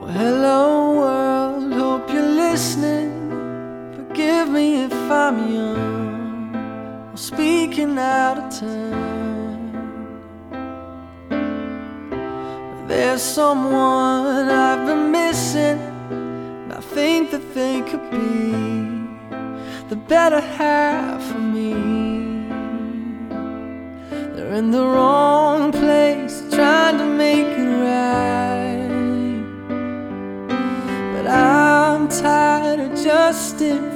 Hello world, hope you're listening. Forgive me if I'm young or speaking out of turn. But there's someone I've been missing, and I think that they could be the better half of me. They're in the wrong place, trying to make it right, but I'm tired of justifying.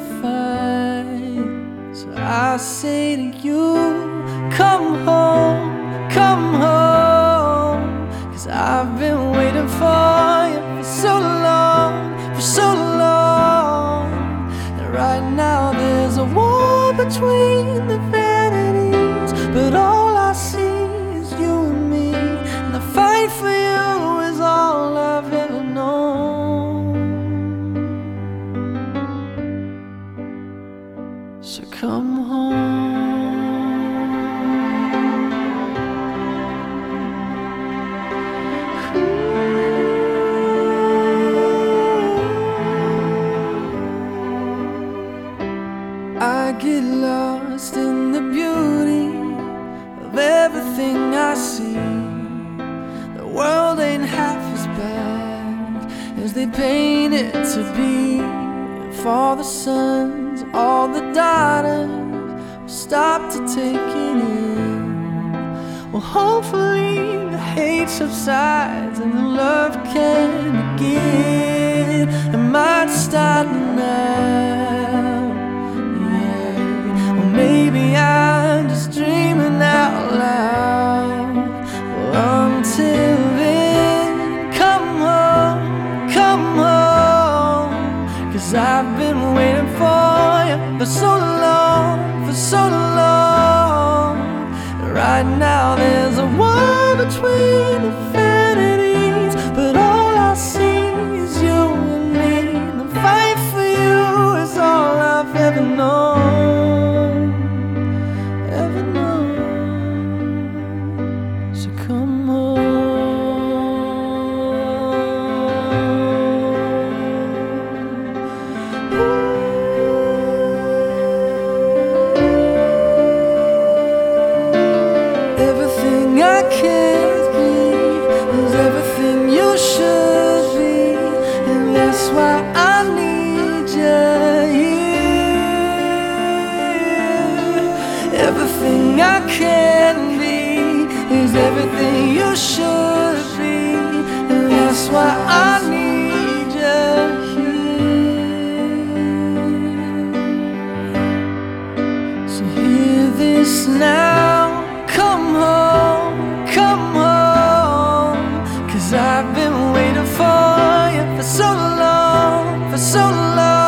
So I say to you, come home, come home, 'cause I've been waiting for you for so long, for so long. And right now there's a war between the vanities, but all I see is you and me, and the fight for you is all I've ever known. So come home. I get lost in the beauty of everything I see. The world ain't half as bad as they paint it to be. If all the sons, all the daughters stop to take it in, well, hopefully the hate subsides and the love can begin. It might start now, yeah. Or maybe I'm just dreaming out loud. Well, until then, come home, come home, 'cause I've been waiting for you for so long, for so long. Right now there's a war between infinities, but all I see is you and me, and the fight for you is all I've ever known, ever known. So come on. Everything I can't be is everything you should be, and that's why I need you here. Everything I can be is everything you should be, and that's why I need you here. So hear this now, come home, come home, 'cause I've been waiting for you for so long, for so long.